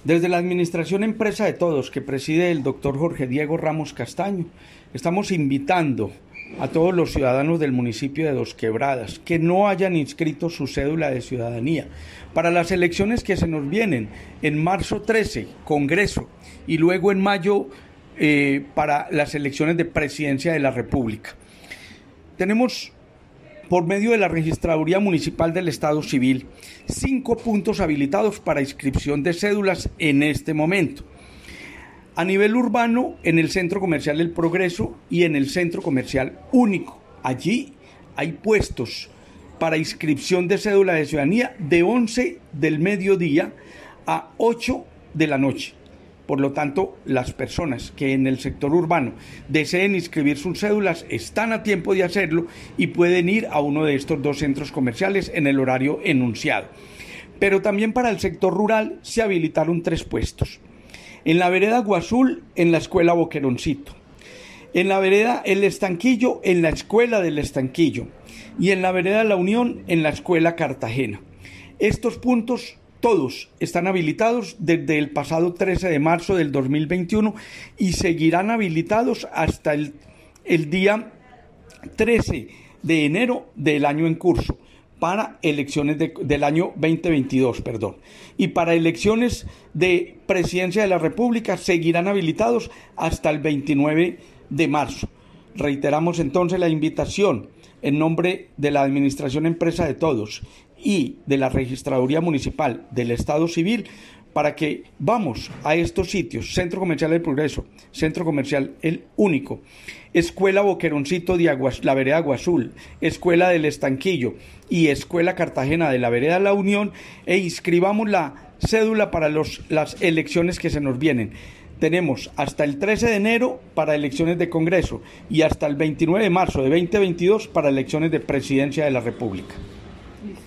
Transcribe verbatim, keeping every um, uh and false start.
Desde la Administración Empresa de Todos, que preside el doctor Jorge Diego Ramos Castaño, estamos invitando a todos los ciudadanos del municipio de Dos Quebradas que no hayan inscrito su cédula de ciudadanía para las elecciones que se nos vienen en marzo trece, Congreso, y luego en mayo eh, para las elecciones de Presidencia de la República. Tenemos, por medio de la Registraduría Municipal del Estado Civil, cinco puntos habilitados para inscripción de cédulas en este momento. A nivel urbano, en el Centro Comercial El Progreso y en el Centro Comercial Único. Allí hay puestos para inscripción de cédula de ciudadanía de once del mediodía a ocho de la noche. Por lo tanto, las personas que en el sector urbano deseen inscribir sus cédulas están a tiempo de hacerlo y pueden ir a uno de estos dos centros comerciales en el horario enunciado. Pero también para el sector rural se habilitaron tres puestos. En la vereda Guazul, en la escuela Boqueroncito. En la vereda El Estanquillo, en la escuela del Estanquillo. Y en la vereda La Unión, en la escuela Cartagena. Estos puntos todos están habilitados desde el pasado trece de marzo del dos mil veintiuno y seguirán habilitados hasta el, el día trece de enero del año en curso para elecciones de, del año veinte veintidós, perdón. Y para elecciones de Presidencia de la República seguirán habilitados hasta el veintinueve de marzo. Reiteramos entonces la invitación en nombre de la Administración Empresa de Todos y de la Registraduría Municipal del Estado Civil para que vamos a estos sitios: Centro Comercial El Progreso, Centro Comercial El Único, Escuela Boqueroncito de Aguas, la vereda Guazul, Escuela del Estanquillo y Escuela Cartagena de la vereda La Unión, e inscribamos la cédula para los, las elecciones que se nos vienen. Tenemos hasta el trece de enero para elecciones de Congreso y hasta el veintinueve de marzo de veinte veintidós para elecciones de Presidencia de la República.